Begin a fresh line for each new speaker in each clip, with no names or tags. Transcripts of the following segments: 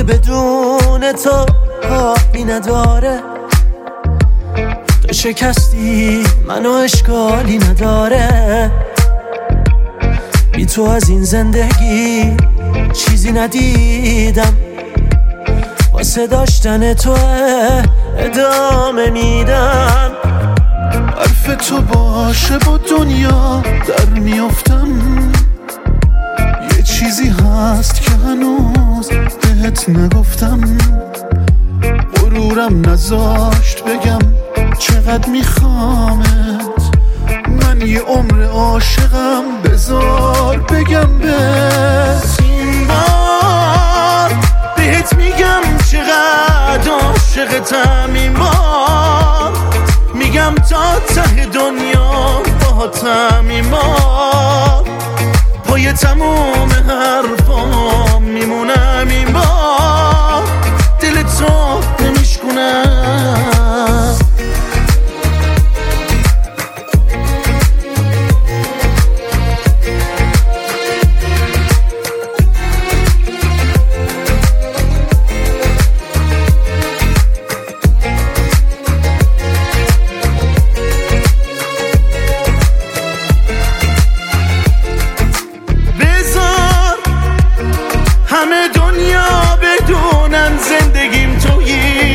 بدون تو حالی نداره، تو شکستی منو اشکالی نداره، بی تو از این زندگی چیزی ندیدم، واسه داشتن تو ادامه میدم.
حرف تو باشه با دنیا در میافتم، یه چیزی هست که هنوز بهت نگفتم، غرورم نذاشت بگم چقدر میخوامت، من یه عمر عاشقم، بذار بگم بهت. این بار بهت میگم چقدر عاشقتم، این بار میگم تا ته دنیا باهاتم، این بار پای تموم حرفام میمونم، این بار دل تو نمیشکنم. همه دنیا بدونن زندگیم تویی،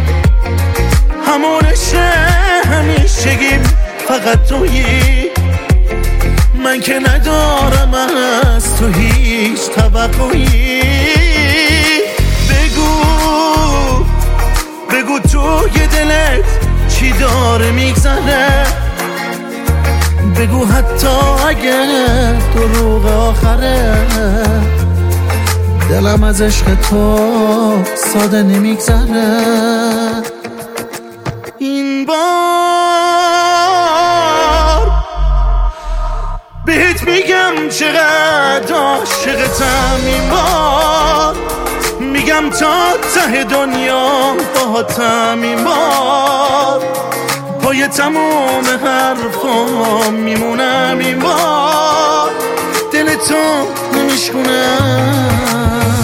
همونش همیشگیم فقط تویی، من که ندارم از تو هیچ توقعی. بگو توی دلت چی داره میگذره، بگو حتی اگه دروغ آخره، دلم از عشق تو ساده نمیگذره. این بار بهت میگم چقدر عاشقتم، این بار میگم تا ته دنیا باهاتم، این بار پای تموم حرفام میمونم، این بار دل تو نمیشکنم.